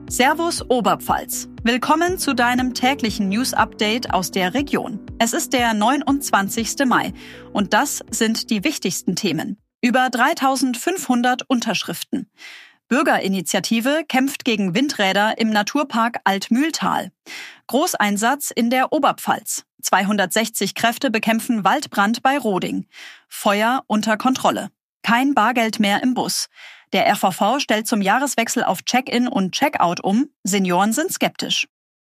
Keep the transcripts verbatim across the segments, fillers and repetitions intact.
Servus Oberpfalz. Willkommen zu deinem täglichen News-Update aus der Region. Es ist der neunundzwanzigste Mai und das sind die wichtigsten Themen. Über dreitausendfünfhundert Unterschriften. Bürgerinitiative kämpft gegen Windräder im Naturpark Altmühltal. Großeinsatz in der Oberpfalz. zweihundertsechzig Kräfte bekämpfen Waldbrand bei Roding. Feuer unter Kontrolle. Kein Bargeld mehr im Bus. Der R V V stellt zum Jahreswechsel auf Check-in und Check-out um. Senioren sind skeptisch.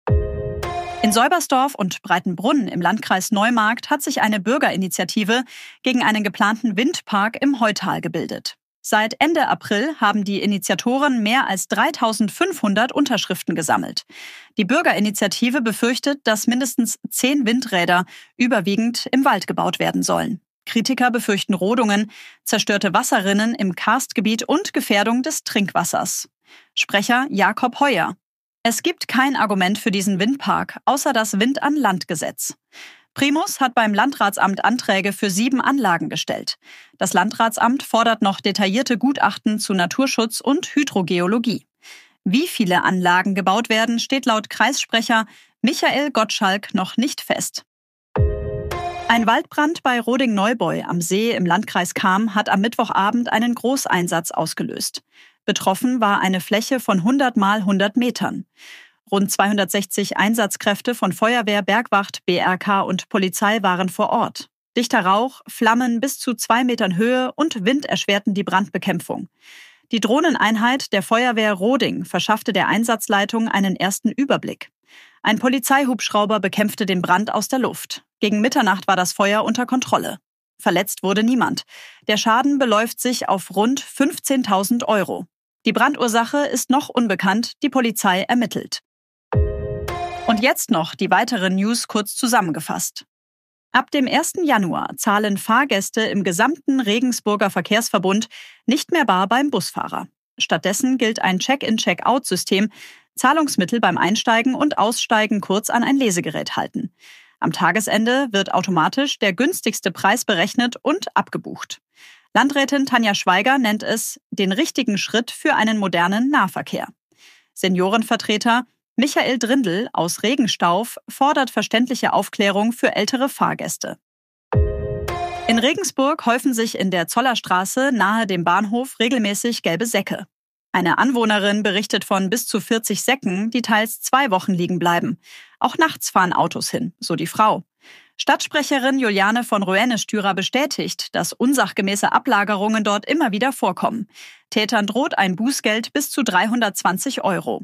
In Seubersdorf und Breitenbrunn im Landkreis Neumarkt hat sich eine Bürgerinitiative gegen einen geplanten Windpark im Heutal gebildet. Seit Ende April haben die Initiatoren mehr als dreitausendfünfhundert Unterschriften gesammelt. Die Bürgerinitiative befürchtet, dass mindestens zehn Windräder überwiegend im Wald gebaut werden sollen. Kritiker befürchten Rodungen, zerstörte Wasserrinnen im Karstgebiet und Gefährdung des Trinkwassers. Sprecher Jakob Heuer. Es gibt kein Argument für diesen Windpark, außer das Wind-an-Land-Gesetz. Primus hat beim Landratsamt Anträge für sieben Anlagen gestellt. Das Landratsamt fordert noch detaillierte Gutachten zu Naturschutz und Hydrogeologie. Wie viele Anlagen gebaut werden, steht laut Kreissprecher Michael Gottschalk noch nicht fest. Ein Waldbrand bei Roding-Neubeu am See im Landkreis Cham hat am Mittwochabend einen Großeinsatz ausgelöst. Betroffen war eine Fläche von hundert mal hundert Metern. Rund zweihundertsechzig Einsatzkräfte von Feuerwehr, Bergwacht, B R K und Polizei waren vor Ort. Dichter Rauch, Flammen bis zu zwei Metern Höhe und Wind erschwerten die Brandbekämpfung. Die Drohneneinheit der Feuerwehr Roding verschaffte der Einsatzleitung einen ersten Überblick. Ein Polizeihubschrauber bekämpfte den Brand aus der Luft. Gegen Mitternacht war das Feuer unter Kontrolle. Verletzt wurde niemand. Der Schaden beläuft sich auf rund fünfzehntausend Euro. Die Brandursache ist noch unbekannt, die Polizei ermittelt. Und jetzt noch die weiteren News kurz zusammengefasst. Ab dem ersten Januar zahlen Fahrgäste im gesamten Regensburger Verkehrsverbund nicht mehr bar beim Busfahrer. Stattdessen gilt ein Check-in-Check-out-System, Zahlungsmittel beim Einsteigen und Aussteigen kurz an ein Lesegerät halten. Am Tagesende wird automatisch der günstigste Preis berechnet und abgebucht. Landrätin Tanja Schweiger nennt es den richtigen Schritt für einen modernen Nahverkehr. Seniorenvertreter Michael Drindl aus Regenstauf fordert verständliche Aufklärung für ältere Fahrgäste. In Regensburg häufen sich in der Zollerstraße nahe dem Bahnhof regelmäßig gelbe Säcke. Eine Anwohnerin berichtet von bis zu vierzig Säcken, die teils zwei Wochen liegen bleiben. Auch nachts fahren Autos hin, so die Frau. Stadtsprecherin Juliane von Roene-Stürer bestätigt, dass unsachgemäße Ablagerungen dort immer wieder vorkommen. Tätern droht ein Bußgeld bis zu dreihundertzwanzig Euro.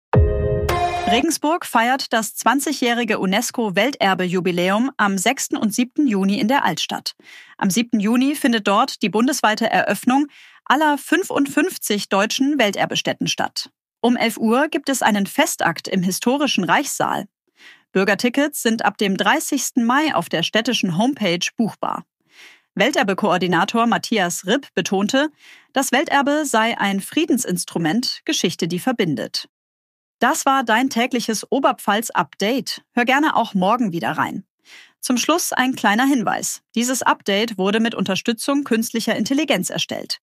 Regensburg feiert das zwanzigjährige UNESCO-Welterbe-Jubiläum am sechsten und siebten Juni in der Altstadt. Am siebten Juni findet dort die bundesweite Eröffnung aller fünfundfünfzig deutschen Welterbestätten statt. Um elf Uhr gibt es einen Festakt im historischen Reichssaal. Bürgertickets sind ab dem dreißigsten Mai auf der städtischen Homepage buchbar. Welterbe-Koordinator Matthias Ripp betonte, das Welterbe sei ein Friedensinstrument, Geschichte, die verbindet. Das war dein tägliches Oberpfalz-Update. Hör gerne auch morgen wieder rein. Zum Schluss ein kleiner Hinweis. Dieses Update wurde mit Unterstützung künstlicher Intelligenz erstellt.